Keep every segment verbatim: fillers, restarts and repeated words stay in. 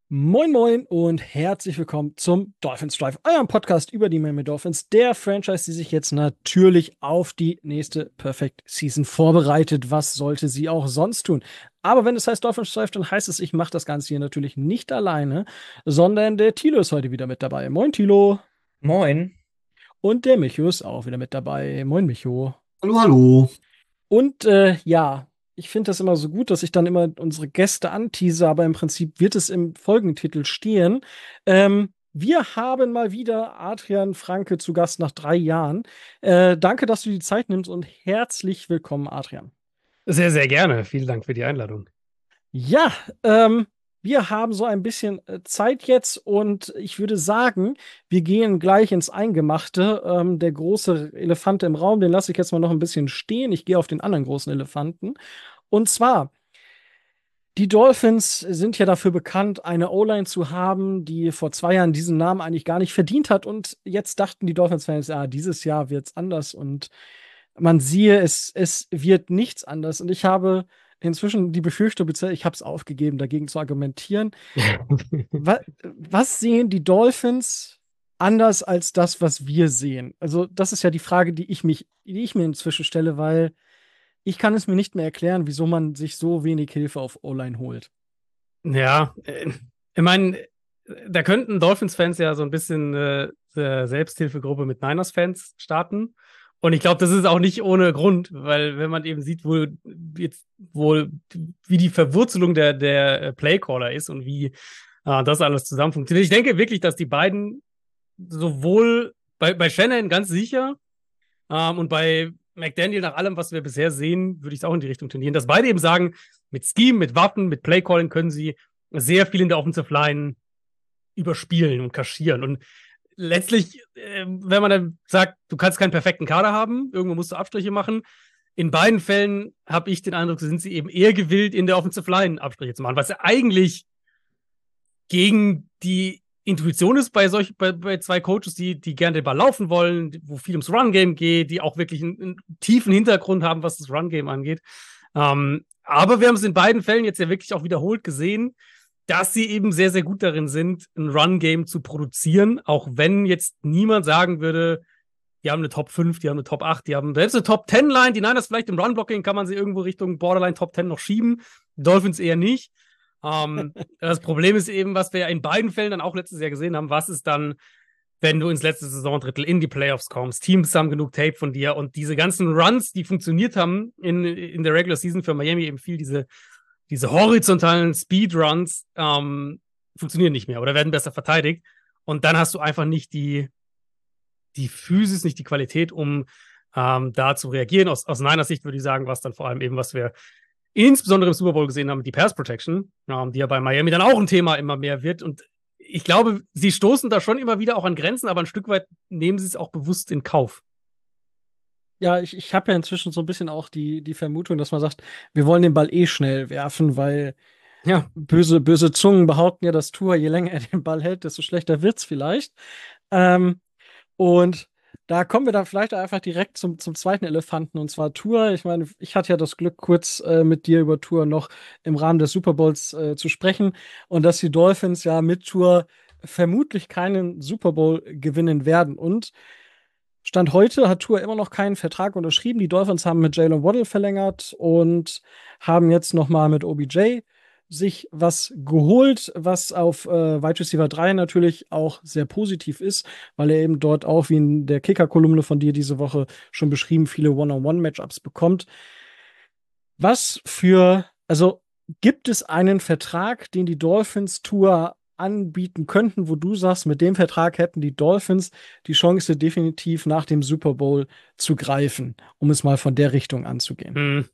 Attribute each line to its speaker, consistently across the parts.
Speaker 1: Moin Moin und herzlich willkommen zum Dolphins Drive, eurem Podcast über die Miami Dolphins, der Franchise, die sich jetzt natürlich auf die nächste Perfect Season vorbereitet. Was sollte sie auch sonst tun? Aber wenn es heißt Dolphins Drive, dann heißt es, ich mache das Ganze hier natürlich nicht alleine, sondern der Thilo ist heute wieder mit dabei. Moin Thilo.
Speaker 2: Moin.
Speaker 1: Und der Micho ist auch wieder mit dabei. Moin Micho.
Speaker 2: Hallo, hallo.
Speaker 1: Und äh, ja, ich finde das immer so gut, dass ich dann immer unsere Gäste antease, aber im Prinzip wird es im Folgentitel stehen. Ähm, wir haben mal wieder Adrian Franke zu Gast nach drei Jahren. Äh, danke, dass du die Zeit nimmst und herzlich willkommen, Adrian.
Speaker 3: Sehr, sehr gerne. Vielen Dank für die Einladung.
Speaker 1: Ja, ähm, wir haben so ein bisschen äh, Zeit jetzt und ich würde sagen, wir gehen gleich ins Eingemachte. Ähm, der große Elefant im Raum, den lasse ich jetzt mal noch ein bisschen stehen. Ich gehe auf den anderen großen Elefanten. Und zwar, die Dolphins sind ja dafür bekannt, eine O-Line zu haben, die vor zwei Jahren diesen Namen eigentlich gar nicht verdient hat. Und jetzt dachten die Dolphins-Fans, ja, dieses Jahr wird es anders. Und man siehe, es, es wird nichts anders. Und ich habe inzwischen die Befürchtung, ich habe es aufgegeben, dagegen zu argumentieren. Was, was sehen die Dolphins anders als das, was wir sehen? Also, das ist ja die Frage, die ich mich, die ich mir inzwischen stelle, weil ich kann es mir nicht mehr erklären, wieso man sich so wenig Hilfe auf O-Line holt.
Speaker 3: Ja, äh, ich meine, da könnten Dolphins-Fans ja so ein bisschen äh, äh, Selbsthilfegruppe mit Niners-Fans starten. Und ich glaube, das ist auch nicht ohne Grund, weil wenn man eben sieht, wo jetzt wohl wie die Verwurzelung der, der äh, Playcaller ist und wie äh, das alles zusammen funktioniert. Ich denke wirklich, dass die beiden sowohl bei, bei Shanahan ganz sicher ähm, und bei McDaniel, nach allem, was wir bisher sehen, würde ich es auch in die Richtung tendieren, dass beide eben sagen, mit Scheme, mit Waffen, mit Playcalling können sie sehr viel in der Offensive Line überspielen und kaschieren. Und letztlich, äh, wenn man dann sagt, du kannst keinen perfekten Kader haben, irgendwo musst du Abstriche machen. In beiden Fällen habe ich den Eindruck, sind sie eben eher gewillt, in der Offensive Line Abstriche zu machen, was ja eigentlich gegen die Intuition ist bei solch, bei, bei zwei Coaches, die, die gerne den Ball laufen wollen, wo viel ums Run-Game geht, die auch wirklich einen, einen tiefen Hintergrund haben, was das Run-Game angeht. Ähm, aber wir haben es in beiden Fällen jetzt ja wirklich auch wiederholt gesehen, dass sie eben sehr, sehr gut darin sind, ein Run-Game zu produzieren, auch wenn jetzt niemand sagen würde, die haben eine Top fünf, die haben eine Top acht, die haben selbst eine Top zehn Line, die Niners vielleicht im Run-Blocking kann man sie irgendwo Richtung Borderline Top zehn noch schieben, die Dolphins eher nicht. Ähm, das Problem ist eben, was wir ja in beiden Fällen dann auch letztes Jahr gesehen haben, was ist dann, wenn du ins letzte Saisondrittel in die Playoffs kommst, Teams haben genug Tape von dir und diese ganzen Runs, die funktioniert haben in, in der Regular Season für Miami eben viel, diese, diese horizontalen Speedruns ähm, funktionieren nicht mehr oder werden besser verteidigt und dann hast du einfach nicht die, die Physis, nicht die Qualität, um ähm, da zu reagieren. Aus, aus meiner Sicht würde ich sagen, was dann vor allem eben, was wir insbesondere im Super Bowl gesehen haben, die Pass Protection, ähm, die ja bei Miami dann auch ein Thema immer mehr wird. Und ich glaube, sie stoßen da schon immer wieder auch an Grenzen, aber ein Stück weit nehmen sie es auch bewusst in Kauf.
Speaker 1: Ja, ich, ich habe ja inzwischen so ein bisschen auch die, die Vermutung, dass man sagt, wir wollen den Ball eh schnell werfen, weil
Speaker 3: Ja,
Speaker 1: böse, böse Zungen behaupten ja, dass Tua, je länger er den Ball hält, desto schlechter wird's vielleicht. Ähm, Und da kommen wir dann vielleicht einfach direkt zum, zum zweiten Elefanten, und zwar Tour. Ich meine, ich hatte ja das Glück, kurz äh, mit dir über Tour noch im Rahmen des Super Bowls äh, zu sprechen und dass die Dolphins ja mit Tour vermutlich keinen Super Bowl gewinnen werden. Und Stand heute hat Tour immer noch keinen Vertrag unterschrieben. Die Dolphins haben mit Jalen Waddle verlängert und haben jetzt noch mal mit O B J sich was geholt, was auf äh, Wide Receiver drei natürlich auch sehr positiv ist, weil er eben dort auch, wie in der Kicker-Kolumne von dir diese Woche schon beschrieben, viele One-on-One-Matchups bekommt. Was für, also gibt es einen Vertrag, den die Dolphins Tour anbieten könnten, wo du sagst, mit dem Vertrag hätten die Dolphins die Chance, definitiv nach dem Super Bowl zu greifen, um es mal von der Richtung anzugehen?
Speaker 3: hm,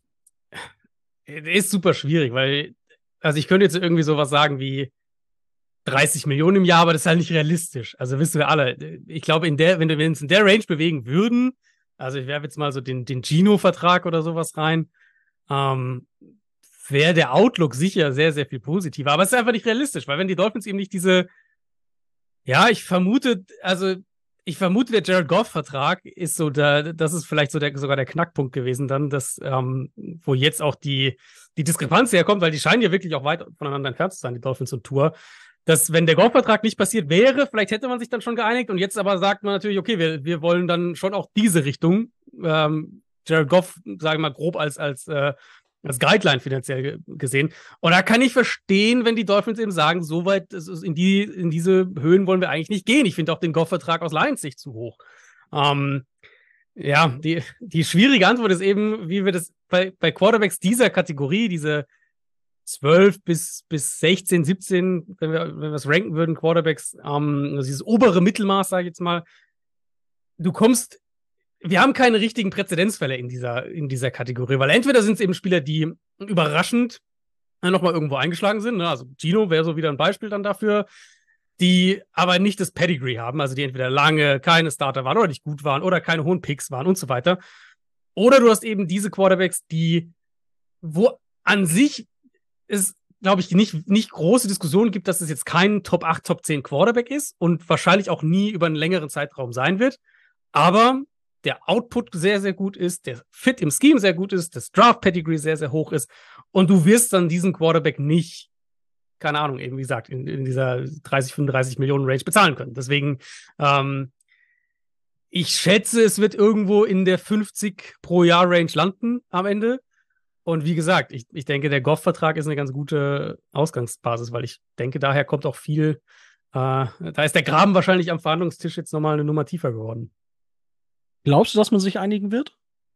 Speaker 3: ist super schwierig, weil, also ich könnte jetzt irgendwie sowas sagen wie dreißig Millionen im Jahr, aber das ist halt nicht realistisch. Also wissen wir alle. Ich glaube, in der, wenn wir uns in der Range bewegen würden, also ich werfe jetzt mal so den, den Gino-Vertrag oder sowas rein, ähm, wäre der Outlook sicher sehr, sehr viel positiver. Aber es ist einfach nicht realistisch, weil wenn die Dolphins eben nicht diese, ja, ich vermute, also ich vermute, der Jared Goff-Vertrag ist so da, das ist vielleicht so der, sogar der Knackpunkt gewesen dann, dass, ähm, wo jetzt auch die, die Diskrepanz herkommt, weil die scheinen ja wirklich auch weit voneinander entfernt zu sein, die Dolphins und Tour. dass wenn der Goff-Vertrag nicht passiert wäre, vielleicht hätte man sich dann schon geeinigt und jetzt aber sagt man natürlich, okay, wir, wir wollen dann schon auch diese Richtung. Ähm, Jared Goff, sagen wir mal grob als, als, äh, als Guideline finanziell gesehen. Und da kann ich verstehen, wenn die Dolphins eben sagen, so weit in, die, in diese Höhen wollen wir eigentlich nicht gehen. Ich finde auch den Goff-Vertrag aus Lions Sicht zu hoch. Ähm, ja, die, die schwierige Antwort ist eben, wie wir das bei, bei Quarterbacks dieser Kategorie, diese zwölf bis, bis sechzehn, siebzehn, wenn wir, wenn wir es ranken würden, Quarterbacks, ähm, also dieses obere Mittelmaß, sage ich jetzt mal, du kommst, wir haben keine richtigen Präzedenzfälle in dieser, in dieser Kategorie, weil entweder sind es eben Spieler, die überraschend nochmal irgendwo eingeschlagen sind, ne? Also Gino wäre so wieder ein Beispiel dann dafür, die aber nicht das Pedigree haben, also die entweder lange keine Starter waren oder nicht gut waren oder keine hohen Picks waren und so weiter. Oder du hast eben diese Quarterbacks, die, wo an sich es, glaube ich, nicht, nicht große Diskussionen gibt, dass es jetzt kein Top acht, Top zehn Quarterback ist und wahrscheinlich auch nie über einen längeren Zeitraum sein wird. Aber der Output sehr, sehr gut ist, der Fit im Scheme sehr gut ist, das Draft-Pedigree sehr, sehr hoch ist und du wirst dann diesen Quarterback nicht, keine Ahnung, eben wie gesagt, in, in dieser dreißig, fünfunddreißig Millionen Range bezahlen können. Deswegen, ähm, ich schätze, es wird irgendwo in der fünfzig pro Jahr Range landen am Ende. Und wie gesagt, ich, ich denke, der Goff-Vertrag ist eine ganz gute Ausgangsbasis, weil ich denke, daher kommt auch viel, äh, da ist der Graben wahrscheinlich am Verhandlungstisch jetzt nochmal eine Nummer tiefer geworden.
Speaker 1: Glaubst du, dass man sich einigen wird?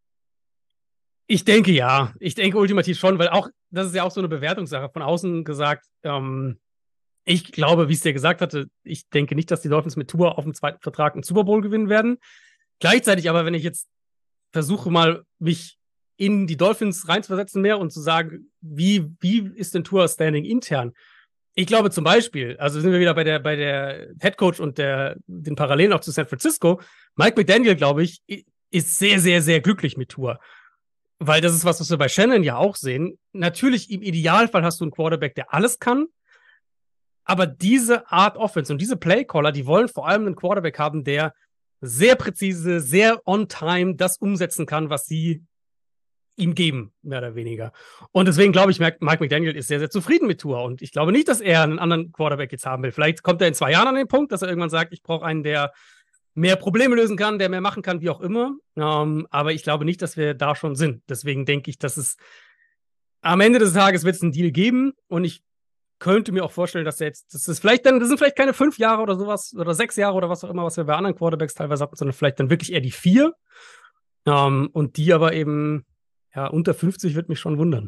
Speaker 3: Ich denke ja. Ich denke ultimativ schon, weil auch, das ist ja auch so eine Bewertungssache. Von außen gesagt, ähm, ich glaube, wie ich es dir gesagt hatte, ich denke nicht, dass die Dolphins mit Tua auf dem zweiten Vertrag einen Super Bowl gewinnen werden. Gleichzeitig aber, wenn ich jetzt versuche mal, mich in die Dolphins reinzuversetzen mehr und zu sagen, wie, wie ist denn Tua Standing intern? Ich glaube zum Beispiel, also sind wir wieder bei der, bei der Head Coach und der, den Parallelen auch zu San Francisco. Mike McDaniel, glaube ich, ist sehr, sehr, sehr glücklich mit Tua. Weil das ist was, was wir bei Shannon ja auch sehen. Natürlich, im Idealfall hast du einen Quarterback, der alles kann. Aber diese Art Offense und diese Playcaller, die wollen vor allem einen Quarterback haben, der sehr präzise, sehr on-time das umsetzen kann, was sie ihm geben, mehr oder weniger. Und deswegen glaube ich, Mike McDaniel ist sehr, sehr zufrieden mit Tua. Und ich glaube nicht, dass er einen anderen Quarterback jetzt haben will. Vielleicht kommt er in zwei Jahren an den Punkt, dass er irgendwann sagt, ich brauche einen, der mehr Probleme lösen kann, der mehr machen kann, wie auch immer. Ähm, aber ich glaube nicht, dass wir da schon sind. Deswegen denke ich, dass es am Ende des Tages wird es einen Deal geben. Und ich könnte mir auch vorstellen, dass er jetzt, das ist vielleicht dann, das sind vielleicht keine fünf Jahre oder sowas oder sechs Jahre oder was auch immer, was wir bei anderen Quarterbacks teilweise hatten, sondern vielleicht dann wirklich eher die vier. Ähm, und die aber eben ja, unter fünfzig wird mich schon wundern.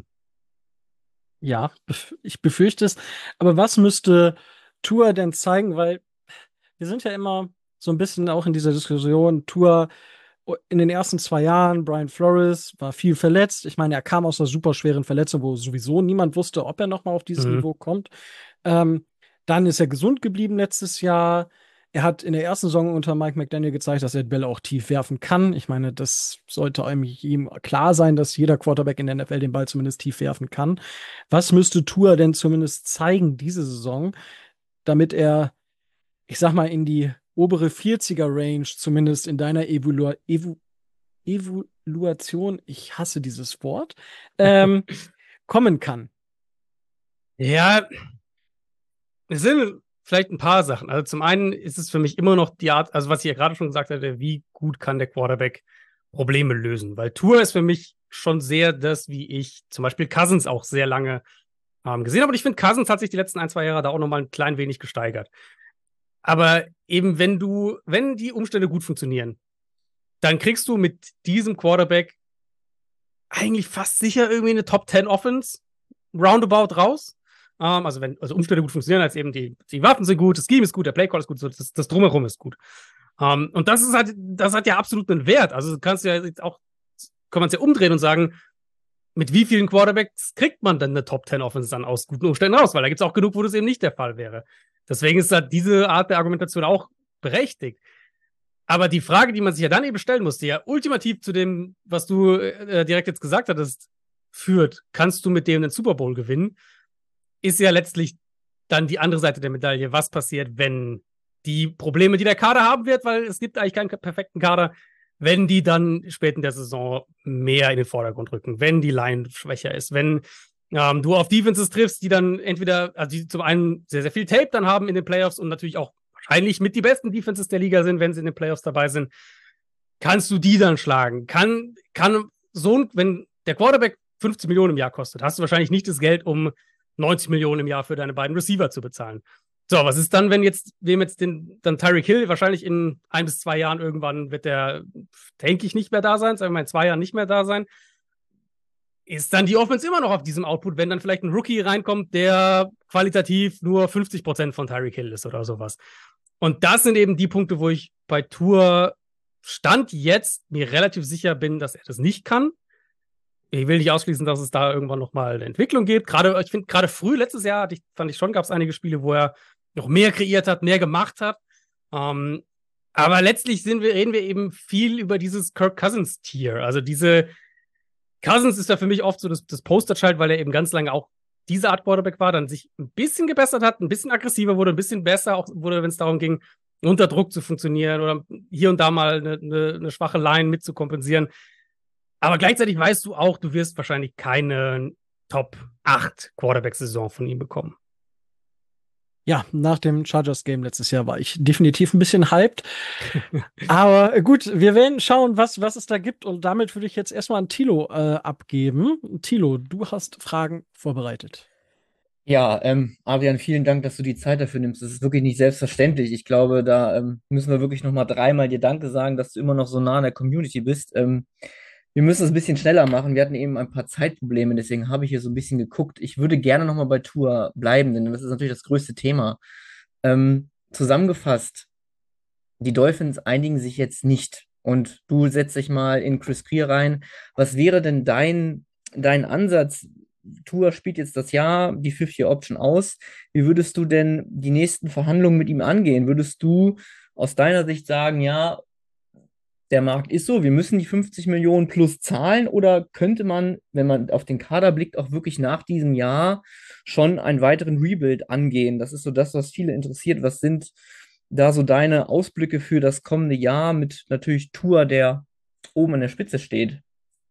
Speaker 1: Ja, ich befürchte es. Aber was müsste Tua denn zeigen? Weil wir sind ja immer so ein bisschen auch in dieser Diskussion. Tua in den ersten zwei Jahren, Brian Flores war viel verletzt. Ich meine, er kam aus einer super schweren Verletzung, wo sowieso niemand wusste, ob er nochmal auf dieses mhm. Niveau kommt. Ähm, dann ist er gesund geblieben letztes Jahr. Er hat in der ersten Saison unter Mike McDaniel gezeigt, dass er die Bälle auch tief werfen kann. Ich meine, das sollte einem ihm klar sein, dass jeder Quarterback in der N F L den Ball zumindest tief werfen kann. Was müsste Tua denn zumindest zeigen diese Saison, damit er, ich sag mal, in die obere vierziger-Range, zumindest in deiner Evolu Evu Evaluation, ich hasse dieses Wort, ähm, kommen kann?
Speaker 3: Ja, es sind vielleicht ein paar Sachen. Also zum einen ist es für mich immer noch die Art, also was ich ja gerade schon gesagt hatte, wie gut kann der Quarterback Probleme lösen? Weil Tua ist für mich schon sehr das, wie ich zum Beispiel Cousins auch sehr lange ähm, gesehen habe. Und ich finde, Cousins hat sich die letzten ein, zwei Jahre da auch nochmal ein klein wenig gesteigert. Aber eben, wenn du, wenn die Umstände gut funktionieren, dann kriegst du mit diesem Quarterback eigentlich fast sicher irgendwie eine Top zehn Offense roundabout raus. Um, also wenn also Umstände gut funktionieren, als eben die, die Waffen sind gut, das Scheme ist gut, der Playcall ist gut, so, das, das Drumherum ist gut. Um, und das ist halt, das hat ja absolut einen Wert. Also du kannst ja jetzt auch, kann man es ja umdrehen und sagen, mit wie vielen Quarterbacks kriegt man denn eine Top zehn Offense dann aus guten Umständen raus? Weil da gibt es auch genug, wo das eben nicht der Fall wäre. Deswegen ist halt diese Art der Argumentation auch berechtigt. Aber die Frage, die man sich ja dann eben stellen muss, die ja ultimativ zu dem, was du äh, direkt jetzt gesagt hattest, führt, kannst du mit dem den Super Bowl gewinnen, ist ja letztlich dann die andere Seite der Medaille. Was passiert, wenn die Probleme, die der Kader haben wird, weil es gibt eigentlich keinen perfekten Kader, wenn die dann spät in der Saison mehr in den Vordergrund rücken, wenn die Line schwächer ist, wenn ähm, du auf Defenses triffst, die dann entweder, also die zum einen sehr, sehr viel Tape dann haben in den Playoffs und natürlich auch wahrscheinlich mit die besten Defenses der Liga sind, wenn sie in den Playoffs dabei sind, kannst du die dann schlagen. Kann, kann so ein, wenn der Quarterback fünfzig Millionen im Jahr kostet, hast du wahrscheinlich nicht das Geld, um neunzig Millionen im Jahr für deine beiden Receiver zu bezahlen. So, was ist dann, wenn jetzt, wem jetzt den, dann Tyreek Hill wahrscheinlich in ein bis zwei Jahren irgendwann wird der, denke ich, nicht mehr da sein, sagen wir mal in zwei Jahren nicht mehr da sein, ist dann die Offense immer noch auf diesem Output, wenn dann vielleicht ein Rookie reinkommt, der qualitativ nur fünfzig Prozent von Tyreek Hill ist oder sowas. Und das sind eben die Punkte, wo ich bei Tour Stand jetzt mir relativ sicher bin, dass er das nicht kann. Ich will nicht ausschließen, dass es da irgendwann nochmal eine Entwicklung gibt. Gerade, ich finde, gerade früh, letztes Jahr, hatte ich, fand ich schon, gab es einige Spiele, wo er noch mehr kreiert hat, mehr gemacht hat. Ähm, aber letztlich sind wir, reden wir eben viel über dieses Kirk Cousins-Tier. Also diese Cousins ist da für mich oft so das, das Posterchild, weil er eben ganz lange auch diese Art Quarterback war, dann sich ein bisschen gebessert hat, ein bisschen aggressiver wurde, ein bisschen besser auch wurde, wenn es darum ging, unter Druck zu funktionieren oder hier und da mal eine, eine, eine schwache Line mit zu kompensieren. Aber gleichzeitig weißt du auch, du wirst wahrscheinlich keine Top acht Quarterback-Saison von ihm bekommen.
Speaker 1: Ja, nach dem Chargers-Game letztes Jahr war ich definitiv ein bisschen hyped. Aber gut, wir werden schauen, was, was es da gibt. Und damit würde ich jetzt erstmal an Thilo äh, abgeben. Thilo, du hast Fragen vorbereitet.
Speaker 2: Ja, ähm, Adrian, vielen Dank, dass du die Zeit dafür nimmst. Das ist wirklich nicht selbstverständlich. Ich glaube, da ähm, müssen wir wirklich nochmal dreimal dir Danke sagen, dass du immer noch so nah an der Community bist. Ähm, wir müssen es ein bisschen schneller machen. Wir hatten eben ein paar Zeitprobleme, deswegen habe ich hier so ein bisschen geguckt. Ich würde gerne nochmal bei Tour bleiben, denn das ist natürlich das größte Thema. Ähm, zusammengefasst, die Dolphins einigen sich jetzt nicht. Und du setzt dich mal in Chris Grier rein. Was wäre denn dein, dein Ansatz? Tour spielt jetzt das Jahr die Fifth-Year-Option aus. Wie würdest du denn die nächsten Verhandlungen mit ihm angehen? Würdest du aus deiner Sicht sagen, ja, der Markt ist so, wir müssen die fünfzig Millionen plus zahlen, oder könnte man, wenn man auf den Kader blickt, auch wirklich nach diesem Jahr schon einen weiteren Rebuild angehen? Das ist so das, was viele interessiert. Was sind da so deine Ausblicke für das kommende Jahr mit natürlich Tour, der oben an der Spitze steht?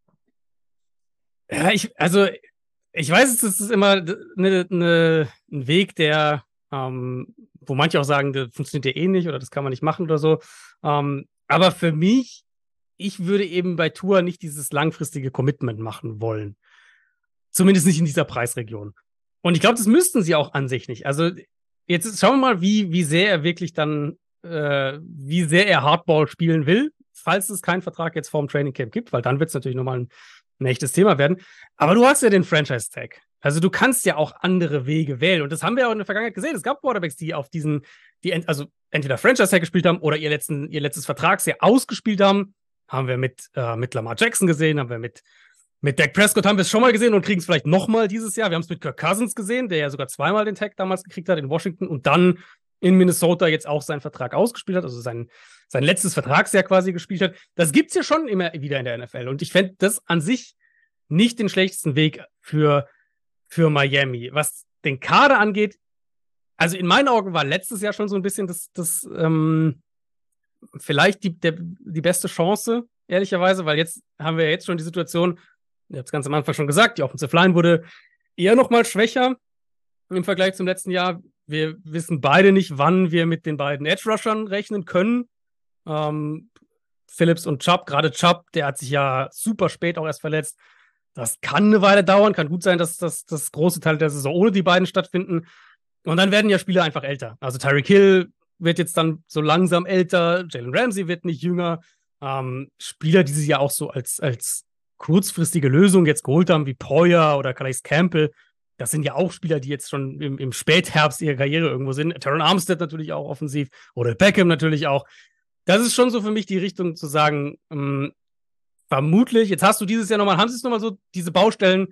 Speaker 3: Ja, ich, also ich weiß, es ist immer eine, eine, ein Weg, der, ähm, wo manche auch sagen, das funktioniert ja eh nicht oder das kann man nicht machen oder so. Ähm, aber für mich, ich würde eben bei Tour nicht dieses langfristige Commitment machen wollen. Zumindest nicht in dieser Preisregion. Und ich glaube, das müssten sie auch an sich nicht. Also jetzt schauen wir mal, wie, wie sehr er wirklich dann, äh, wie sehr er Hardball spielen will, falls es keinen Vertrag jetzt vorm Training Camp gibt, weil dann wird es natürlich nochmal ein, ein echtes Thema werden. Aber du hast ja den Franchise-Tag. Also du kannst ja auch andere Wege wählen. Und das haben wir ja auch in der Vergangenheit gesehen. Es gab Quarterbacks, die auf diesen, die ent, also entweder Franchise-Tag gespielt haben oder ihr, letzten, ihr letztes Vertragsjahr ausgespielt haben. Haben wir mit, äh, mit Lamar Jackson gesehen, haben wir mit, mit Dak Prescott haben wir es schon mal gesehen und kriegen es vielleicht nochmal dieses Jahr. Wir haben es mit Kirk Cousins gesehen, der ja sogar zweimal den Tag damals gekriegt hat in Washington und dann in Minnesota jetzt auch seinen Vertrag ausgespielt hat, also sein, sein letztes Vertragsjahr quasi gespielt hat. Das gibt's ja schon immer wieder in der N F L. Und ich fände das an sich nicht den schlechtesten Weg für, für Miami. Was den Kader angeht, also in meinen Augen war letztes Jahr schon so ein bisschen das, das ähm, vielleicht die, der, die beste Chance, ehrlicherweise, weil jetzt haben wir ja jetzt schon die Situation, ich habe es ganz am Anfang schon gesagt, die Offensive Line wurde eher noch mal schwächer im Vergleich zum letzten Jahr. Wir wissen beide nicht, wann wir mit den beiden Edge-Rushern rechnen können. Ähm, Phillips und Chubb, gerade Chubb, der hat sich ja super spät auch erst verletzt. Das kann eine Weile dauern, kann gut sein, dass das, das große Teil der Saison ohne die beiden stattfinden. Und dann werden ja Spieler einfach älter. Also Tyreek Hill wird jetzt dann so langsam älter, Jalen Ramsey wird nicht jünger. Ähm, Spieler, die sich ja auch so als, als kurzfristige Lösung jetzt geholt haben, wie Poyer oder Calais Campbell, das sind ja auch Spieler, die jetzt schon im, im Spätherbst ihrer Karriere irgendwo sind. Teron Armstead natürlich auch offensiv oder Beckham natürlich auch. Das ist schon so für mich die Richtung zu sagen, ähm, vermutlich, jetzt hast du dieses Jahr nochmal, haben sie es nochmal so, diese Baustellen,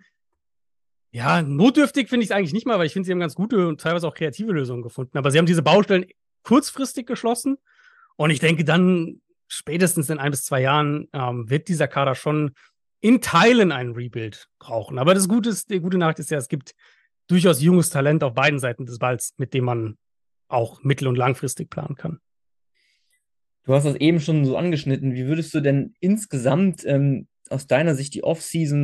Speaker 3: ja, notdürftig finde ich es eigentlich nicht mal, weil ich finde, sie haben ganz gute und teilweise auch kreative Lösungen gefunden. Aber sie haben diese Baustellen kurzfristig geschlossen. Und ich denke, dann spätestens in ein bis zwei Jahren ähm, wird dieser Kader schon in Teilen einen Rebuild brauchen. Aber das Gute ist, die gute Nachricht ist ja, es gibt durchaus junges Talent auf beiden Seiten des Balls, mit dem man auch mittel- und langfristig planen kann.
Speaker 2: Du hast das eben schon so angeschnitten. Wie würdest du denn insgesamt ähm, aus deiner Sicht die Offseason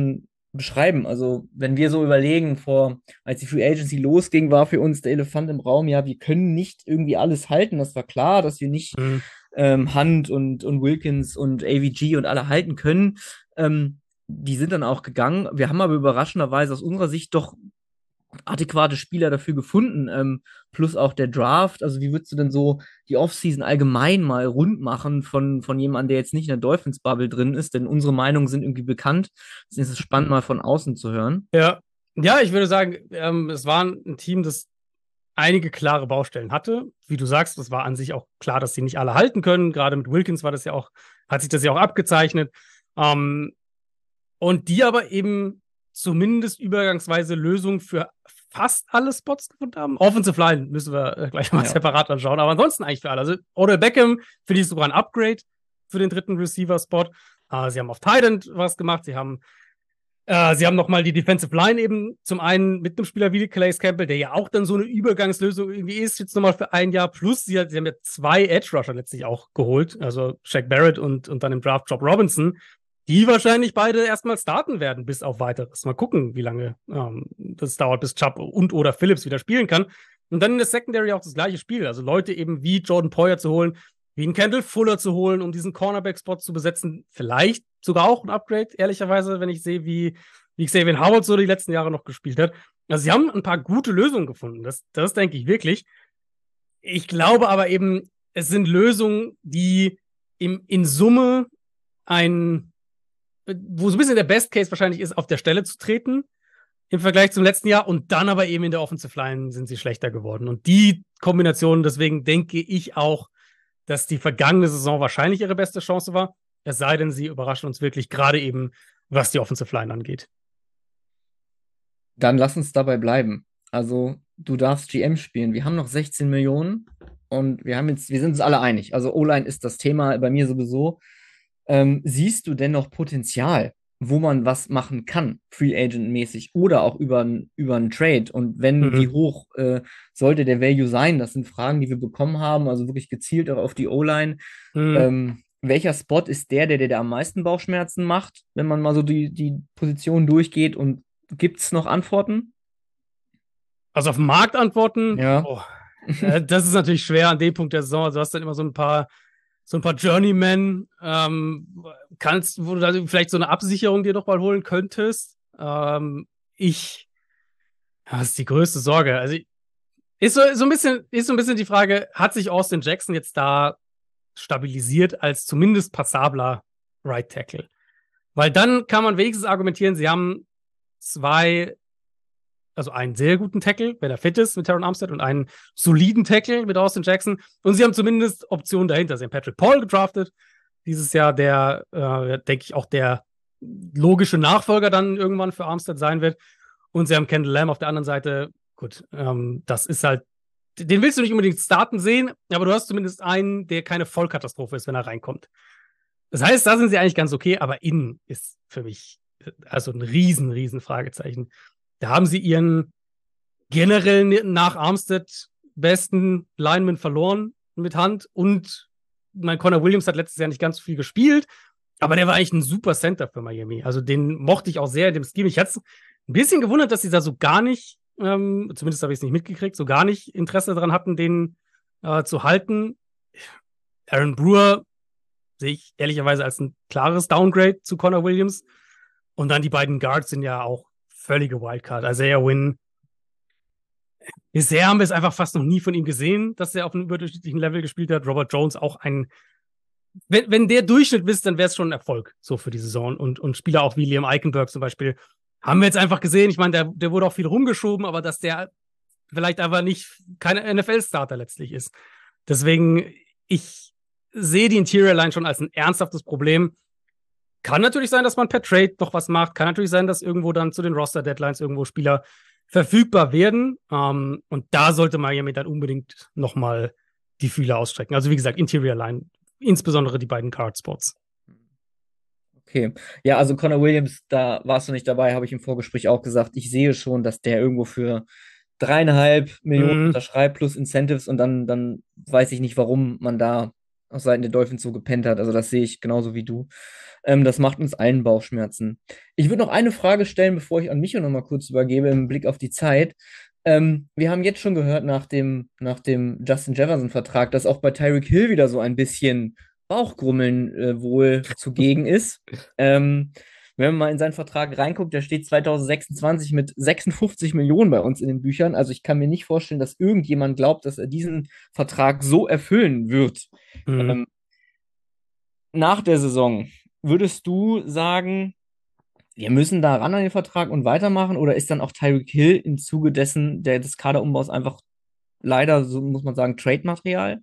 Speaker 2: beschreiben. Also, wenn wir so überlegen, vor, als die Free Agency losging, war für uns der Elefant im Raum, ja, wir können nicht irgendwie alles halten. Das war klar, dass wir nicht
Speaker 3: Mhm.
Speaker 2: ähm, Hunt und, und Wilkins und A V G und alle halten können. Ähm, die sind dann auch gegangen. Wir haben aber überraschenderweise aus unserer Sicht doch adäquate Spieler dafür gefunden, ähm, plus auch der Draft. Also wie würdest du denn so die Offseason allgemein mal rund machen von, von jemandem, der jetzt nicht in der Dolphins-Bubble drin ist? Denn unsere Meinungen sind irgendwie bekannt. Deswegen ist es spannend, mal von außen zu hören.
Speaker 3: Ja. Ja, ich würde sagen, ähm, es war ein Team, das einige klare Baustellen hatte. Wie du sagst, es war an sich auch klar, dass sie nicht alle halten können. Gerade mit Wilkins war das ja auch, hat sich das ja auch abgezeichnet. Ähm, und die aber eben zumindest übergangsweise Lösungen für fast alle Spots gefunden haben. Offensive Line müssen wir äh, gleich mal
Speaker 2: Ja.
Speaker 3: separat anschauen, aber ansonsten eigentlich für alle. Also Odell Beckham finde ich sogar ein Upgrade für den dritten Receiver-Spot. Äh, sie haben auf Tight End was gemacht, sie haben äh, sie haben nochmal die Defensive Line eben zum einen mit einem Spieler wie Calais Campbell, der ja auch dann so eine Übergangslösung irgendwie ist, jetzt nochmal für ein Jahr. Plus, sie, hat, sie haben ja zwei Edge-Rusher letztlich auch geholt, also Shaq Barrett und, und dann im Draft Job Robinson, die wahrscheinlich beide erstmal starten werden, bis auf weiteres. Mal gucken, wie lange ähm, das dauert, bis Chubb und oder Phillips wieder spielen kann. Und dann in der Secondary auch das gleiche Spiel. Also Leute eben wie Jordan Poyer zu holen, wie einen Kendall Fuller zu holen, um diesen Cornerback-Spot zu besetzen. Vielleicht sogar auch ein Upgrade, ehrlicherweise, wenn ich sehe, wie, wie Xavier Howard so die letzten Jahre noch gespielt hat. Also sie haben ein paar gute Lösungen gefunden. Das, das denke ich wirklich. Ich glaube aber eben, es sind Lösungen, die im, in Summe ein, wo so ein bisschen der Best Case wahrscheinlich ist, auf der Stelle zu treten im Vergleich zum letzten Jahr und dann aber eben in der Offensive Line sind sie schlechter geworden. Und die Kombination, deswegen denke ich auch, dass die vergangene Saison wahrscheinlich ihre beste Chance war. Es sei denn, sie überraschen uns wirklich, gerade eben, was die Offensive Line angeht.
Speaker 2: Dann lass uns dabei bleiben. Also, du darfst G M spielen. Wir haben noch sechzehn Millionen und wir haben jetzt, wir sind uns alle einig. Also, O-Line ist das Thema bei mir sowieso. Ähm, siehst du denn noch Potenzial, wo man was machen kann, Free Agent-mäßig oder auch über, über einen Trade? Und wenn,
Speaker 3: Mhm.
Speaker 2: wie hoch äh, sollte der Value sein? Das sind Fragen, die wir bekommen haben, also wirklich gezielt auch auf die O-Line.
Speaker 3: Mhm.
Speaker 2: Ähm, welcher Spot ist der, der dir am meisten Bauchschmerzen macht, wenn man mal so die, die Position durchgeht? Und gibt es noch Antworten?
Speaker 3: Also auf Marktantworten,
Speaker 2: Ja.
Speaker 3: oh, äh, das ist natürlich schwer an dem Punkt der Saison. Also du hast dann immer so ein paar so ein paar Journeymen, ähm, kannst, wo du da vielleicht so eine Absicherung dir doch mal holen könntest. Ähm, ich, das ist die größte Sorge. Also ist so, so ein bisschen, ist so ein bisschen die Frage, hat sich Austin Jackson jetzt da stabilisiert als zumindest passabler Right Tackle? Weil dann kann man wenigstens argumentieren, sie haben zwei, also einen sehr guten Tackle, wenn er fit ist, mit Terron Armstead und einen soliden Tackle mit Austin Jackson. Und sie haben zumindest Optionen dahinter. Sie haben Patrick Paul gedraftet dieses Jahr, der, äh, denke ich, auch der logische Nachfolger dann irgendwann für Armstead sein wird. Und sie haben Kendall Lamb auf der anderen Seite. Gut, ähm, das ist halt, den willst du nicht unbedingt starten sehen, aber du hast zumindest einen, der keine Vollkatastrophe ist, wenn er reinkommt. Das heißt, da sind sie eigentlich ganz okay, aber innen ist für mich also ein riesen, riesen Fragezeichen. Da haben sie ihren generell nach Armstead besten Lineman verloren mit Hand und mein Connor Williams hat letztes Jahr nicht ganz so viel gespielt, aber der war eigentlich ein super Center für Miami. Also den mochte ich auch sehr in dem Scheme. Ich hatte es ein bisschen gewundert, dass sie da so gar nicht, ähm, zumindest habe ich es nicht mitgekriegt, so gar nicht Interesse daran hatten, den äh, zu halten. Aaron Brewer sehe ich ehrlicherweise als ein klares Downgrade zu Connor Williams. Und dann die beiden Guards sind ja auch völlige Wildcard. Isaiah Wynn. Bisher haben wir es einfach fast noch nie von ihm gesehen, dass er auf einem überdurchschnittlichen Level gespielt hat. Robert Jones auch ein, wenn, wenn der Durchschnitt ist, dann wäre es schon ein Erfolg so für die Saison. Und, und Spieler auch wie Liam Eichenberg zum Beispiel haben wir jetzt einfach gesehen. Ich meine, der, der wurde auch viel rumgeschoben, aber dass der vielleicht einfach nicht kein N F L-Starter letztlich ist. Deswegen, ich sehe die Interior Line schon als ein ernsthaftes Problem. Kann natürlich sein, dass man per Trade noch was macht. Kann natürlich sein, dass irgendwo dann zu den Roster-Deadlines irgendwo Spieler verfügbar werden. Ähm, und da sollte Miami dann unbedingt nochmal die Fühler ausstrecken. Also wie gesagt, Interior Line, insbesondere die beiden Card-Spots.
Speaker 2: Okay. Ja, also Connor Williams, da warst du nicht dabei, habe ich im Vorgespräch auch gesagt. Ich sehe schon, dass der irgendwo für dreieinhalb Millionen
Speaker 3: Mhm.
Speaker 2: unterschreibt plus Incentives und dann, dann weiß ich nicht, warum man da auf Seiten der Dolphins so gepennt hat. Also das sehe ich genauso wie du. Ähm, das macht uns allen Bauchschmerzen. Ich würde noch eine Frage stellen, bevor ich an Micho noch mal kurz übergebe, im Blick auf die Zeit. Ähm, wir haben jetzt schon gehört nach dem, nach dem Justin Jefferson-Vertrag, dass auch bei Tyreek Hill wieder so ein bisschen Bauchgrummeln äh, wohl zugegen ist. Ähm, wenn man mal in seinen Vertrag reinguckt, der steht zwanzig sechsundzwanzig mit sechsundfünfzig Millionen bei uns in den Büchern. Also ich kann mir nicht vorstellen, dass irgendjemand glaubt, dass er diesen Vertrag so erfüllen wird.
Speaker 3: Mhm.
Speaker 2: Ähm, nach der Saison, würdest du sagen, wir müssen da ran an den Vertrag und weitermachen? Oder ist dann auch Tyreek Hill im Zuge dessen, der, des Kaderumbaus einfach leider, so muss man sagen, Trade-Material?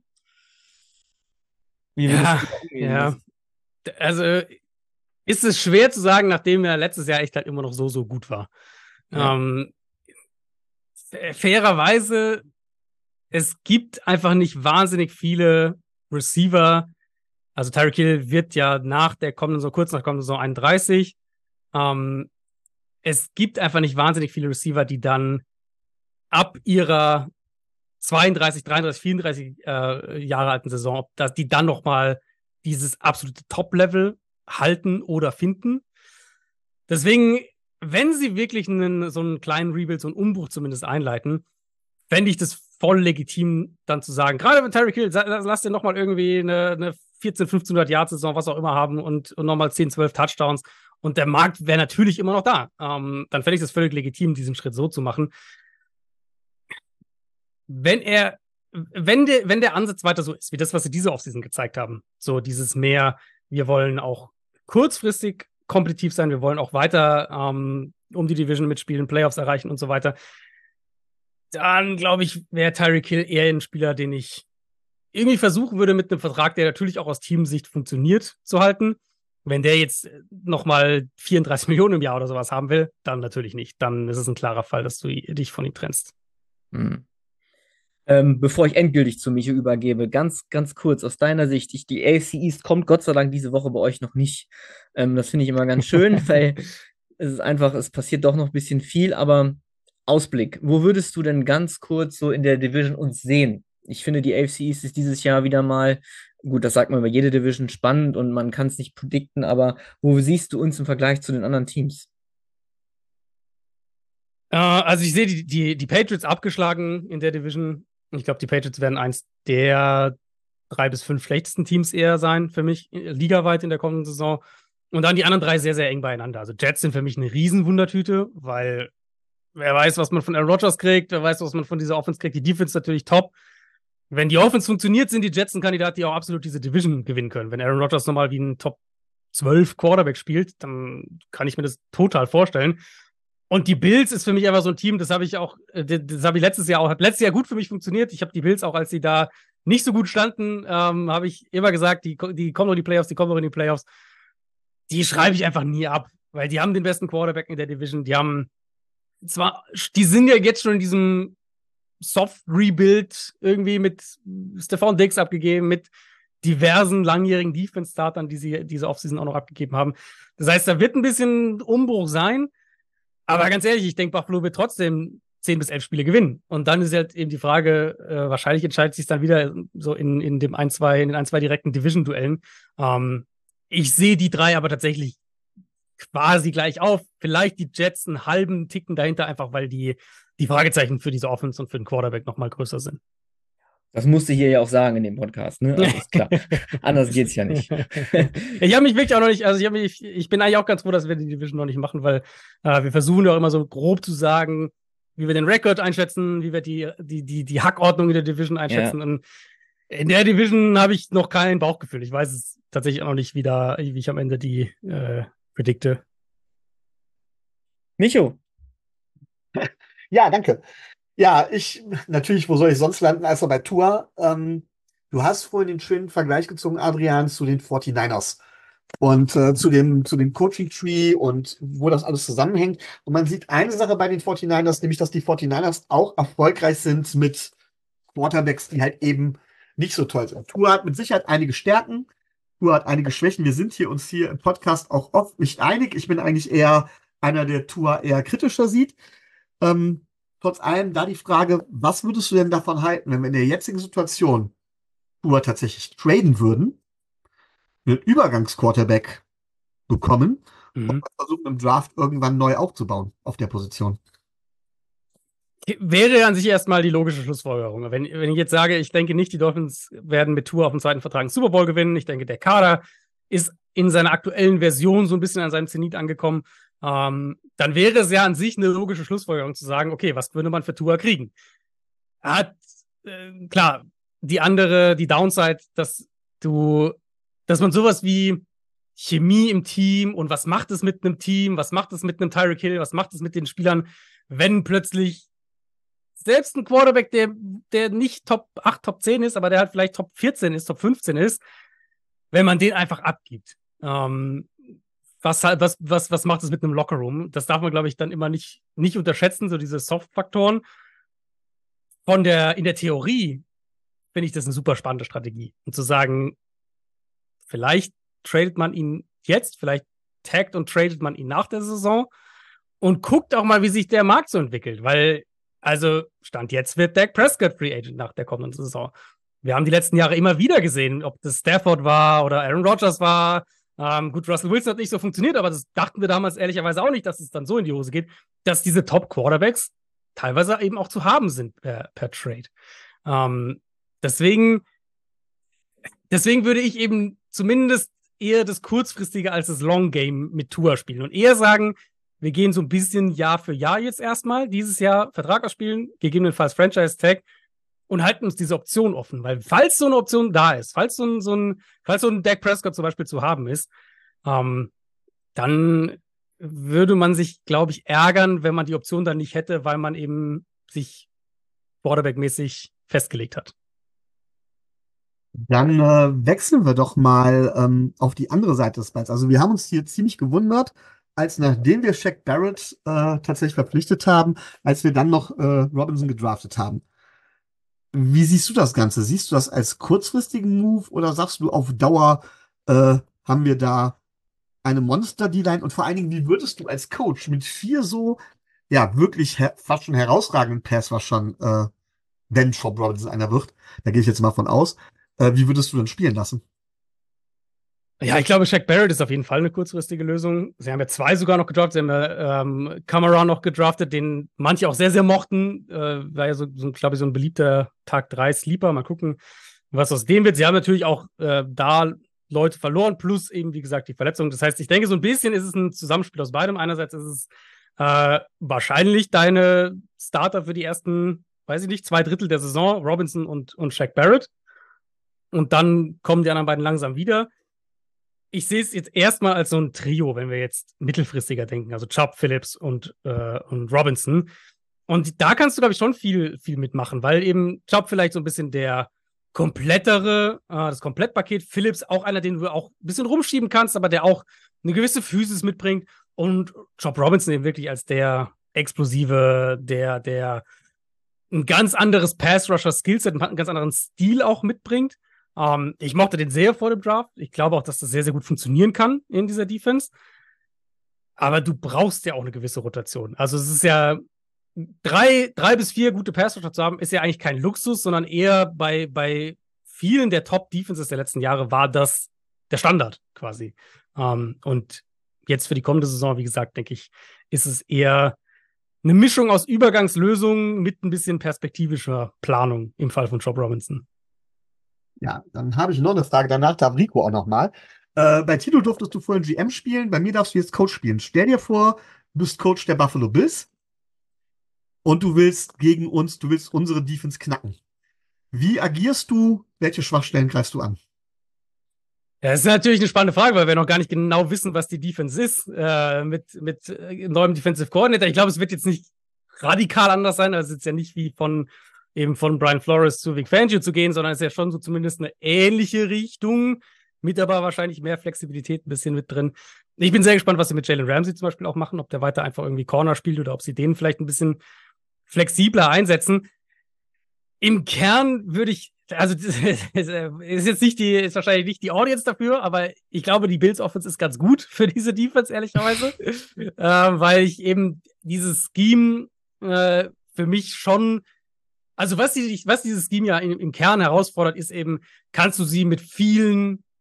Speaker 2: Wie würdest
Speaker 3: Ja,
Speaker 2: du da umgehen?
Speaker 3: ja.
Speaker 2: Was,
Speaker 3: Also ist es schwer zu sagen, nachdem er letztes Jahr echt halt immer noch so, so gut war.
Speaker 2: ja.
Speaker 3: Ähm, fairerweise, es gibt einfach nicht wahnsinnig viele Receiver. Also Tyreek Hill wird ja nach der kommenden, so kurz nach kommenden Saison einunddreißig. Ähm, es gibt einfach nicht wahnsinnig viele Receiver, die dann ab ihrer zweiunddreißig, dreiunddreißig, vierunddreißig äh, Jahre alten Saison, dass die dann noch mal dieses absolute Top-Level halten oder finden. Deswegen, wenn sie wirklich einen, so einen kleinen Rebuild, so einen Umbruch zumindest einleiten, fände ich das voll legitim, dann zu sagen, gerade wenn Tyreek Hill, lass dir noch mal irgendwie eine, eine vierzehn, fünfzehnhundert Yard Saison, was auch immer haben und, und noch mal zehn, zwölf Touchdowns und der Markt wäre natürlich immer noch da. Ähm, dann fände ich das völlig legitim, diesen Schritt so zu machen. Wenn er, wenn der, wenn der Ansatz weiter so ist, wie das, was sie diese Offseason gezeigt haben, so dieses mehr, wir wollen auch kurzfristig kompetitiv sein, wir wollen auch weiter ähm, um die Division mitspielen, Playoffs erreichen und so weiter, dann glaube ich, wäre Tyreek Hill eher ein Spieler, den ich irgendwie versuchen würde, mit einem Vertrag, der natürlich auch aus Teamsicht funktioniert, zu halten. Wenn der jetzt nochmal vierunddreißig Millionen im Jahr oder sowas haben will, dann natürlich nicht. Dann ist es ein klarer Fall, dass du dich von ihm trennst.
Speaker 2: Hm. Ähm, bevor ich endgültig zu Micho übergebe, ganz, ganz kurz aus deiner Sicht, ich, die A F C East kommt Gott sei Dank diese Woche bei euch noch nicht. Ähm, das finde ich immer ganz schön, weil es ist einfach, es passiert doch noch ein bisschen viel, aber Ausblick, wo würdest du denn ganz kurz so in der Division uns sehen? Ich finde, die A F C East ist dieses Jahr wieder mal, gut, das sagt man über jede Division, spannend und man kann es nicht predikten, aber wo siehst du uns im Vergleich zu den anderen Teams?
Speaker 3: Äh, also ich sehe die, die, die Patriots abgeschlagen in der Division. Ich glaube, die Patriots werden eins der drei bis fünf schlechtesten Teams eher sein für mich, ligaweit in der kommenden Saison. Und dann die anderen drei sehr, sehr eng beieinander. Also Jets sind für mich eine Riesenwundertüte, weil wer weiß, was man von Aaron Rodgers kriegt, wer weiß, was man von dieser Offense kriegt. Die Defense ist natürlich top. Wenn die Offense funktioniert, sind die Jets ein Kandidat, die auch absolut diese Division gewinnen können. Wenn Aaron Rodgers nochmal wie ein Top zwölf Quarterback spielt, dann kann ich mir das total vorstellen. Und die Bills ist für mich einfach so ein Team, das habe ich auch, das habe ich letztes Jahr auch, hat letztes Jahr gut für mich funktioniert. Ich habe die Bills auch, als sie da nicht so gut standen, ähm, habe ich immer gesagt, die, die kommen noch in die Playoffs, die kommen noch in die Playoffs. Die schreibe ich einfach nie ab, weil die haben den besten Quarterback in der Division. Die haben zwar, die sind ja jetzt schon in diesem Soft-Rebuild irgendwie mit Stephon Diggs abgegeben, mit diversen langjährigen Defense-Startern, die sie diese Offseason auch noch abgegeben haben. Das heißt, da wird ein bisschen Umbruch sein. Aber ganz ehrlich, ich denke, Buffalo wird trotzdem zehn bis elf Spiele gewinnen. Und dann ist halt eben die Frage, äh, wahrscheinlich entscheidet sich dann wieder so in, in dem ein, zwei, in den ein, zwei direkten Division-Duellen. Ähm, ich sehe die drei aber tatsächlich quasi gleich auf. Vielleicht die Jets einen halben Ticken dahinter, einfach weil die, die Fragezeichen für diese Offense und für den Quarterback noch mal größer sind.
Speaker 2: Das musste ich hier ja auch sagen in dem Podcast, ne? Also ist klar. Anders geht's ja nicht.
Speaker 3: Ich habe mich wirklich auch noch nicht, also ich, mich, ich bin eigentlich auch ganz froh, dass wir die Division noch nicht machen, weil äh, wir versuchen ja auch immer so grob zu sagen, wie wir den Rekord einschätzen, wie wir die, die, die, die Hackordnung in der Division einschätzen. Ja. Und in der Division habe ich noch kein Bauchgefühl. Ich weiß es tatsächlich auch noch nicht, wie, da, wie ich am Ende die äh, predikte.
Speaker 2: Micho.
Speaker 4: Ja, danke. Ja, ich, natürlich, wo soll ich sonst landen, als bei Tua? Ähm, du hast vorhin den schönen Vergleich gezogen, Adrian, zu den forty-niners und äh, zu dem, zu dem Coaching-Tree und wo das alles zusammenhängt. Und man sieht eine Sache bei den forty-niners, nämlich, dass die forty-niners auch erfolgreich sind mit Quarterbacks, die halt eben nicht so toll sind. Tua hat mit Sicherheit einige Stärken, Tua hat einige Schwächen. Wir sind hier uns hier im Podcast auch oft nicht einig. Ich bin eigentlich eher einer, der Tua eher kritischer sieht. Ähm, Trotz allem da die Frage, was würdest du denn davon halten, wenn wir in der jetzigen Situation Tua tatsächlich traden würden, einen Übergangsquarterback bekommen und
Speaker 3: Mhm.
Speaker 4: versuchen im Draft irgendwann neu aufzubauen auf der Position.
Speaker 3: Wäre an sich erstmal die logische Schlussfolgerung. Wenn, wenn ich jetzt sage, ich denke nicht, die Dolphins werden mit Tour auf dem zweiten Vertrag einen Super Bowl gewinnen. Ich denke, der Kader ist in seiner aktuellen Version so ein bisschen an seinem Zenit angekommen. Ähm, dann wäre es ja an sich eine logische Schlussfolgerung zu sagen, okay, was würde man für Tour kriegen? Er hat, äh, klar, die andere, die Downside, dass du, dass man sowas wie Chemie im Team und was macht es mit einem Team, was macht es mit einem Tyreek Hill, was macht es mit den Spielern, wenn plötzlich selbst ein Quarterback, der, der nicht Top acht, Top zehn ist, aber der halt vielleicht Top vierzehn ist, Top fünfzehn ist, wenn man den einfach abgibt. Ähm, was, was, was, was macht es mit einem Lockerroom? Das darf man, glaube ich, dann immer nicht, nicht unterschätzen, so diese Soft-Faktoren. Von der, in der Theorie finde ich das eine super spannende Strategie. Und zu sagen, vielleicht tradet man ihn jetzt, vielleicht taggt und tradet man ihn nach der Saison und guckt auch mal, wie sich der Markt so entwickelt, weil also Stand jetzt wird Dak Prescott Free Agent nach der kommenden Saison. Wir haben die letzten Jahre immer wieder gesehen, ob das Stafford war oder Aaron Rodgers war. Ähm, gut, Russell Wilson hat nicht so funktioniert, aber das dachten wir damals ehrlicherweise auch nicht, dass es dann so in die Hose geht, dass diese Top-Quarterbacks teilweise eben auch zu haben sind per, per Trade. Ähm, deswegen, deswegen würde ich eben zumindest eher das Kurzfristige als das Long Game mit Tua spielen und eher sagen, wir gehen so ein bisschen Jahr für Jahr jetzt erstmal, dieses Jahr Vertrag ausspielen, gegebenenfalls Franchise-Tag und halten uns diese Option offen. Weil falls so eine Option da ist, falls so ein, so ein, falls so ein Dak Prescott zum Beispiel zu haben ist, ähm, dann würde man sich, glaube ich, ärgern, wenn man die Option dann nicht hätte, weil man eben sich Quarterback-mäßig festgelegt hat.
Speaker 4: Dann äh, wechseln wir doch mal ähm, auf die andere Seite des Balls. Also wir haben uns hier ziemlich gewundert, als nachdem wir Shaq Barrett äh, tatsächlich verpflichtet haben, als wir dann noch äh, Robinson gedraftet haben. Wie siehst du das Ganze? Siehst du das als kurzfristigen Move oder sagst du, auf Dauer äh, haben wir da eine Monster-D-Line? Und vor allen Dingen, wie würdest du als Coach mit vier so, ja, wirklich her- fast schon herausragenden Pass-Rushern, äh, wenn Rob Robinson einer wird, da gehe ich jetzt mal von aus, äh, wie würdest du dann spielen lassen?
Speaker 3: Ja, ich glaube, Shaq Barrett ist auf jeden Fall eine kurzfristige Lösung. Sie haben ja zwei sogar noch gedraftet. Sie haben ja ähm, Kamara noch gedraftet, den manche auch sehr, sehr mochten. Äh, war ja so, so glaube ich, so ein beliebter Tag drei Sleeper. Mal gucken, was aus dem wird. Sie haben natürlich auch äh, da Leute verloren, plus eben, wie gesagt, die Verletzung. Das heißt, ich denke, so ein bisschen ist es ein Zusammenspiel aus beidem. Einerseits ist es äh, wahrscheinlich deine Starter für die ersten, weiß ich nicht, zwei Drittel der Saison, Robinson und, und Shaq Barrett. Und dann kommen die anderen beiden langsam wieder. Ich sehe es jetzt erstmal als so ein Trio, wenn wir jetzt mittelfristiger denken, also Chubb, Phillips und, äh, und Robinson. Und da kannst du, glaube ich, schon viel, viel mitmachen, weil eben Chubb vielleicht so ein bisschen der komplettere, äh, das Komplettpaket, Phillips auch einer, den du auch ein bisschen rumschieben kannst, aber der auch eine gewisse Physis mitbringt und Chubb Robinson eben wirklich als der explosive, der, der ein ganz anderes Pass-Rusher-Skillset, einen ganz anderen Stil auch mitbringt. Um, ich mochte den sehr vor dem Draft. Ich glaube auch, dass das sehr, sehr gut funktionieren kann in dieser Defense. Aber du brauchst ja auch eine gewisse Rotation. Also es ist ja drei, drei bis vier gute Pass-Rusher zu haben, ist ja eigentlich kein Luxus, sondern eher bei, bei vielen der Top-Defenses der letzten Jahre war das der Standard quasi. Um, und jetzt für die kommende Saison, wie gesagt, denke ich, ist es eher eine Mischung aus Übergangslösungen mit ein bisschen perspektivischer Planung im Fall von Chubb Robinson.
Speaker 4: Ja, dann habe ich noch eine Frage. Danach darf Rico auch noch mal. Äh, bei Tito durftest du vorhin G M spielen. Bei mir darfst du jetzt Coach spielen. Stell dir vor, du bist Coach der Buffalo Bills und du willst gegen uns, du willst unsere Defense knacken. Wie agierst du? Welche Schwachstellen greifst du an?
Speaker 3: Ja, das ist natürlich eine spannende Frage, weil wir noch gar nicht genau wissen, was die Defense ist äh, mit, mit äh, neuem Defensive Coordinator. Ich glaube, es wird jetzt nicht radikal anders sein. Also es ist ja nicht wie von eben von Brian Flores zu Vic Fangio zu gehen, sondern es ist ja schon so zumindest eine ähnliche Richtung, mit aber wahrscheinlich mehr Flexibilität ein bisschen mit drin. Ich bin sehr gespannt, was sie mit Jalen Ramsey zum Beispiel auch machen, ob der weiter einfach irgendwie Corner spielt oder ob sie den vielleicht ein bisschen flexibler einsetzen. Im Kern würde ich, also ist jetzt nicht die, ist wahrscheinlich nicht die Audience dafür, aber ich glaube, die Bills Offense ist ganz gut für diese Defense, ehrlicherweise, äh, weil ich eben dieses Scheme äh, für mich schon, also was, die, was dieses Scheme ja im, im Kern herausfordert, ist eben, kannst du sie mit vielen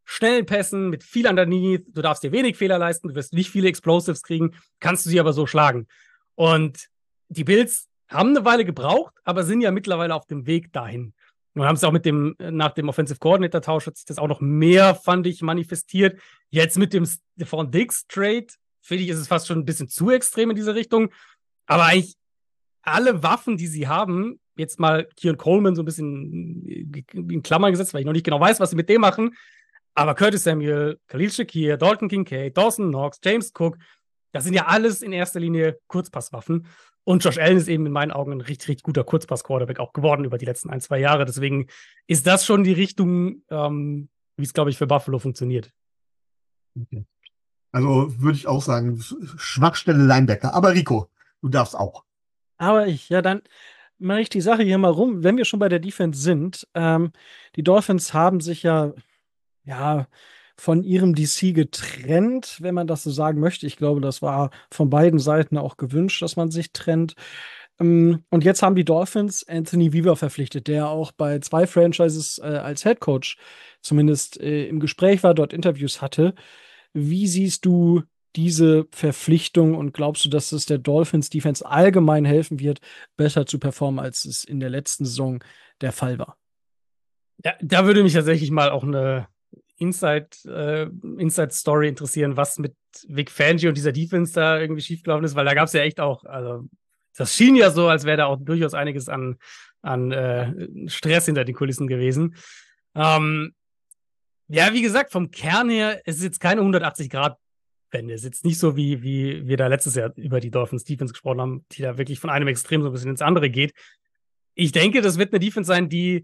Speaker 3: schnellen Pässen, mit viel Underneath. Du darfst dir wenig Fehler leisten, du wirst nicht viele Explosives kriegen, kannst du sie aber so schlagen. Und die Bills haben eine Weile gebraucht, aber sind ja mittlerweile auf dem Weg dahin. Und haben es auch mit dem, nach dem Offensive Coordinator-Tausch hat sich das auch noch mehr, fand ich, manifestiert. Jetzt mit dem Stephon Diggs-Trade, finde ich, ist es fast schon ein bisschen zu extrem in diese Richtung. Aber eigentlich alle Waffen, die sie haben, jetzt mal Keon Coleman so ein bisschen in Klammern gesetzt, weil ich noch nicht genau weiß, was sie mit dem machen. Aber Curtis Samuel, Khalil Shakir, Dalton Kincaid, Dawson Knox, James Cook, das sind ja alles in erster Linie Kurzpasswaffen. Und Josh Allen ist eben in meinen Augen ein richtig, richtig guter Kurzpass-Quarterback auch geworden über die letzten ein, zwei Jahre. Deswegen ist das schon die Richtung, ähm, wie es, glaube ich, für Buffalo funktioniert.
Speaker 4: Okay. Also würde ich auch sagen, Schwachstelle Linebacker. Aber Rico, du darfst auch.
Speaker 1: Aber ich, ja, dann mache ich die Sache hier mal rum. Wenn wir schon bei der Defense sind, ähm, die Dolphins haben sich ja, ja, von ihrem D C getrennt, wenn man das so sagen möchte. Ich glaube, das war von beiden Seiten auch gewünscht, dass man sich trennt. Ähm, und jetzt haben die Dolphins Anthony Weaver verpflichtet, der auch bei zwei Franchises äh, als Head Coach zumindest äh, im Gespräch war, dort Interviews hatte. Wie siehst du diese Verpflichtung und glaubst du, dass es der Dolphins Defense allgemein helfen wird, besser zu performen, als es in der letzten Saison der Fall war?
Speaker 3: Ja, da würde mich tatsächlich mal auch eine Inside, äh, Inside Story interessieren, was mit Vic Fangio und dieser Defense da irgendwie schiefgelaufen ist, weil da gab es ja echt auch, also das schien ja so, als wäre da auch durchaus einiges an, an äh, Stress hinter den Kulissen gewesen. Ähm, ja, wie gesagt, vom Kern her, es ist jetzt keine hundertachtzig-Grad-Wende. Es ist jetzt nicht so, wie, wie wir da letztes Jahr über die Dolphins Defense gesprochen haben, die da wirklich von einem Extrem so ein bisschen ins andere geht. Ich denke, das wird eine Defense sein, die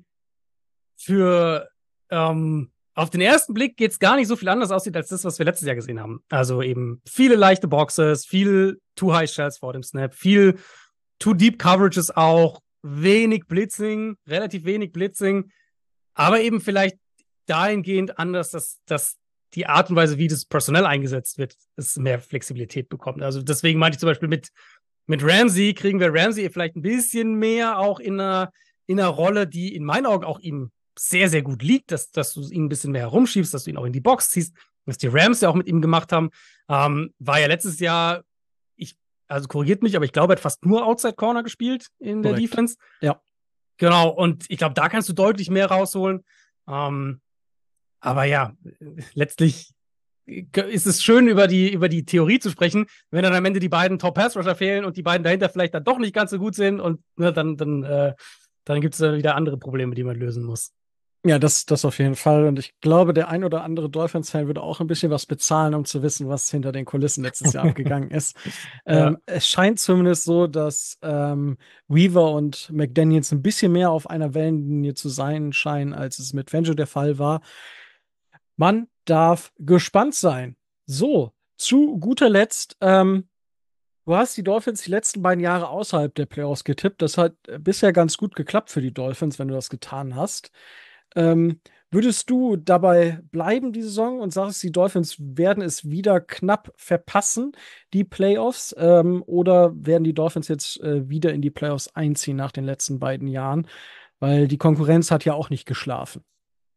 Speaker 3: für ähm, auf den ersten Blick geht's gar nicht so viel anders aussieht, als das, was wir letztes Jahr gesehen haben. Also eben viele leichte Boxes, viel Too-High-Shells vor dem Snap, viel Too-Deep-Coverages auch, wenig Blitzing, relativ wenig Blitzing, aber eben vielleicht dahingehend anders, dass, dass die Art und Weise, wie das personell eingesetzt wird, es mehr Flexibilität bekommt. Also deswegen meinte ich zum Beispiel mit, mit Ramsey, kriegen wir Ramsey vielleicht ein bisschen mehr auch in einer, in einer Rolle, die in meinen Augen auch ihm sehr, sehr gut liegt, dass, dass du ihn ein bisschen mehr herumschiebst, dass du ihn auch in die Box ziehst, was die Rams ja auch mit ihm gemacht haben, ähm, war ja letztes Jahr, ich, also korrigiert mich, aber ich glaube, er hat fast nur Outside Corner gespielt in der
Speaker 1: Korrekt.
Speaker 3: Defense.
Speaker 1: Ja.
Speaker 3: Genau, und ich glaube, da kannst du deutlich mehr rausholen. Ähm, aber ja, letztlich ist es schön, über die, über die Theorie zu sprechen, wenn dann am Ende die beiden Top-Pass-Rusher fehlen und die beiden dahinter vielleicht dann doch nicht ganz so gut sind und ne, dann, dann, äh, dann gibt es dann wieder andere Probleme, die man lösen muss.
Speaker 1: Ja, das, das auf jeden Fall. Und ich glaube, der ein oder andere Dolphins-Fan würde auch ein bisschen was bezahlen, um zu wissen, was hinter den Kulissen letztes Jahr abgegangen ist.
Speaker 3: Ja.
Speaker 1: Ähm, es scheint zumindest so, dass ähm, Weaver und McDaniels ein bisschen mehr auf einer Wellenlinie zu sein scheinen, als es mit Fangio der Fall war. Man darf gespannt sein. So, zu guter Letzt, ähm, du hast die Dolphins die letzten beiden Jahre außerhalb der Playoffs getippt. Das hat bisher ganz gut geklappt für die Dolphins, wenn du das getan hast. Ähm, würdest du dabei bleiben die Saison und sagst, die Dolphins werden es wieder knapp verpassen, die Playoffs? Ähm, oder werden die Dolphins jetzt äh, wieder in die Playoffs einziehen nach den letzten beiden Jahren? Weil die Konkurrenz hat ja auch nicht geschlafen.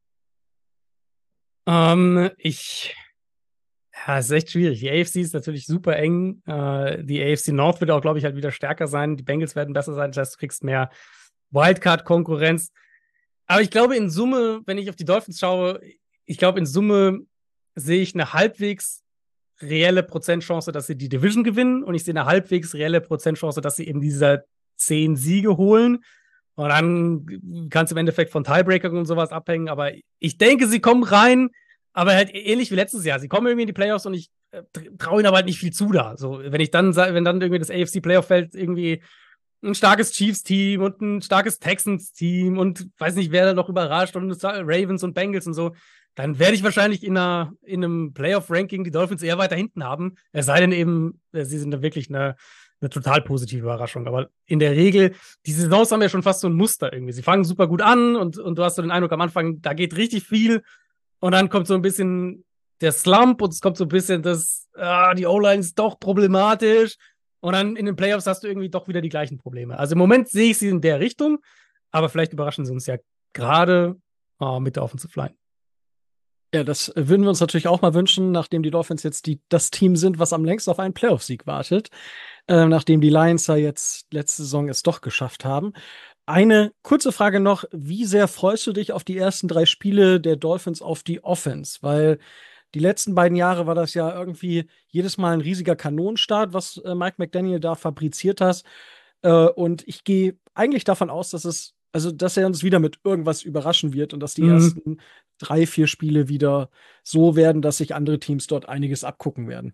Speaker 3: Ähm, ich, ja, es ist echt schwierig. Die A F C ist natürlich super eng. Äh, die A F C North wird auch, glaube ich, halt wieder stärker sein. Die Bengals werden besser sein. Das heißt, du kriegst mehr Wildcard-Konkurrenz. Aber ich glaube, in Summe, wenn ich auf die Dolphins schaue, ich glaube, in Summe sehe ich eine halbwegs reelle Prozentchance, dass sie die Division gewinnen. Und ich sehe eine halbwegs reelle Prozentchance, dass sie eben diese zehn Siege holen. Und dann kann es im Endeffekt von Tiebreakern und sowas abhängen. Aber ich denke, sie kommen rein, aber halt ähnlich wie letztes Jahr. Sie kommen irgendwie in die Playoffs und ich äh, traue ihnen aber halt nicht viel zu da. So, wenn ich dann, wenn dann irgendwie das A F C Playoff-Feld irgendwie ein starkes Chiefs-Team und ein starkes Texans-Team und weiß nicht, wer da noch überrascht und Ravens und Bengals und so, dann werde ich wahrscheinlich in, einer, in einem Playoff-Ranking die Dolphins eher weiter hinten haben. Es sei denn eben, sie sind da wirklich eine, eine total positive Überraschung. Aber in der Regel, die Saisons haben ja schon fast so ein Muster irgendwie. Sie fangen super gut an und, und du hast so den Eindruck am Anfang, da geht richtig viel und dann kommt so ein bisschen der Slump und es kommt so ein bisschen das, ah, die O-Line ist doch problematisch. Und dann in den Playoffs hast du irgendwie doch wieder die gleichen Probleme. Also im Moment sehe ich sie in der Richtung, aber vielleicht überraschen sie uns ja gerade äh, mit der Offensive Line.
Speaker 1: Ja, das würden wir uns natürlich auch mal wünschen, nachdem die Dolphins jetzt die, das Team sind, was am längst auf einen Playoff-Sieg wartet. Äh, nachdem die Lions ja jetzt letzte Saison es doch geschafft haben. Eine kurze Frage noch: Wie sehr freust du dich auf die ersten drei Spiele der Dolphins auf die Offense? Weil die letzten beiden Jahre war das ja irgendwie jedes Mal ein riesiger Kanonenstart, was äh, Mike McDaniel da fabriziert hat. Äh, und ich gehe eigentlich davon aus, dass es, also dass er uns wieder mit irgendwas überraschen wird und dass die
Speaker 3: Mhm.
Speaker 1: ersten drei, vier Spiele wieder so werden, dass sich andere Teams dort einiges abgucken werden.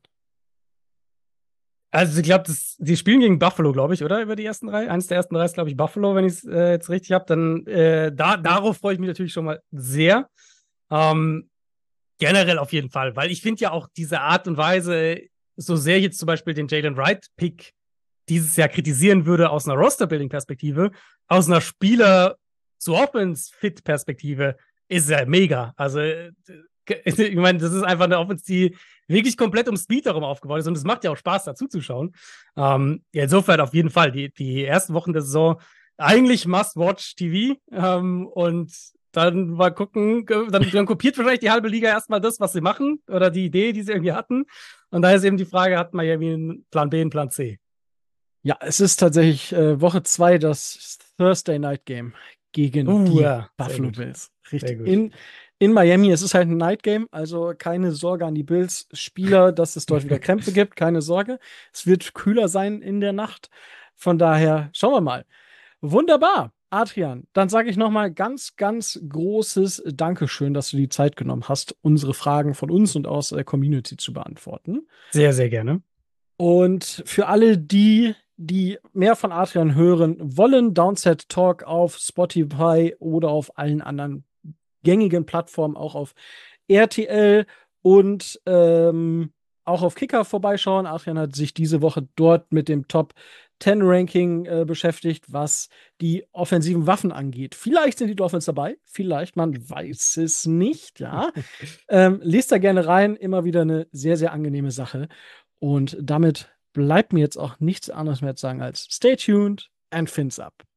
Speaker 3: Also ich glaube, die spielen gegen Buffalo, glaube ich, oder? Über die ersten drei. Eines der ersten drei ist, glaube ich, Buffalo, wenn ich es äh, jetzt richtig habe. Dann äh, da, darauf freue ich mich natürlich schon mal sehr. Ähm, generell auf jeden Fall, weil ich finde ja auch diese Art und Weise, so sehr ich jetzt zum Beispiel den Jalen Wright-Pick dieses Jahr kritisieren würde aus einer Roster-Building-Perspektive, aus einer Spieler-zu-Offense-Fit-Perspektive ist er mega. Also äh, ich meine, das ist einfach eine Offense, die wirklich komplett um Speed darum aufgebaut ist und es macht ja auch Spaß, dazu zu schauen. Ähm, ja, insofern auf jeden Fall die, die ersten Wochen der Saison eigentlich Must-Watch-T V ähm, und dann mal gucken, dann, dann kopiert wahrscheinlich die halbe Liga erstmal das, was sie machen oder die Idee, die sie irgendwie hatten. Und da ist eben die Frage, hat Miami einen Plan B, einen Plan C?
Speaker 1: Ja, es ist tatsächlich äh, Woche zwei das Thursday Night Game gegen
Speaker 3: Uh,
Speaker 1: die
Speaker 3: ja, sehr
Speaker 1: Buffalo
Speaker 3: gut.
Speaker 1: Bills.
Speaker 3: Sehr
Speaker 1: Richtig.
Speaker 3: gut.
Speaker 1: In, in Miami, es ist halt ein Night Game, also keine Sorge an die Bills-Spieler, dass es dort wieder Krämpfe gibt, keine Sorge. Es wird kühler sein in der Nacht. Von daher schauen wir mal. Wunderbar, Adrian. Dann sage ich nochmal ganz, ganz großes Dankeschön, dass du die Zeit genommen hast, unsere Fragen von uns und aus der Community zu beantworten.
Speaker 3: Sehr, sehr gerne.
Speaker 1: Und für alle die, die mehr von Adrian hören wollen, Downset Talk auf Spotify oder auf allen anderen gängigen Plattformen, auch auf R T L und ähm, auch auf Kicker vorbeischauen. Adrian hat sich diese Woche dort mit dem Top zehn Ranking äh, beschäftigt, was die offensiven Waffen angeht. Vielleicht sind die Dolphins dabei, vielleicht, man weiß es nicht, ja. ähm, lest da gerne rein, immer wieder eine sehr, sehr angenehme Sache. Und damit bleibt mir jetzt auch nichts anderes mehr zu sagen als stay tuned and fins up.